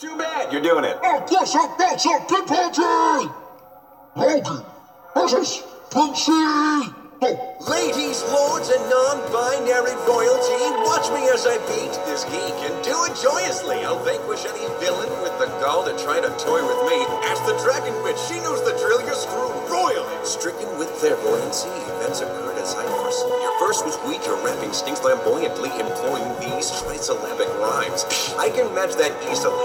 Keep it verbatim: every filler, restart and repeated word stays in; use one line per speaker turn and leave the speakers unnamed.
Too bad you're doing it.
Of course I'm not so good party! Logan versus Punchy! Oh.
Ladies, lords, and non-binary royalty, watch me as I beat this geek and do it joyously. I'll vanquish any villain with the gall to try to toy with me. Ask the Dragon Witch, she knows the drill, you're screwed royally. Stricken with clairvoyancy, events occurred as I foreseen. Your verse was weak, your rapping stinks flamboyantly, employing these trisyllabic rhymes. I can match that easily.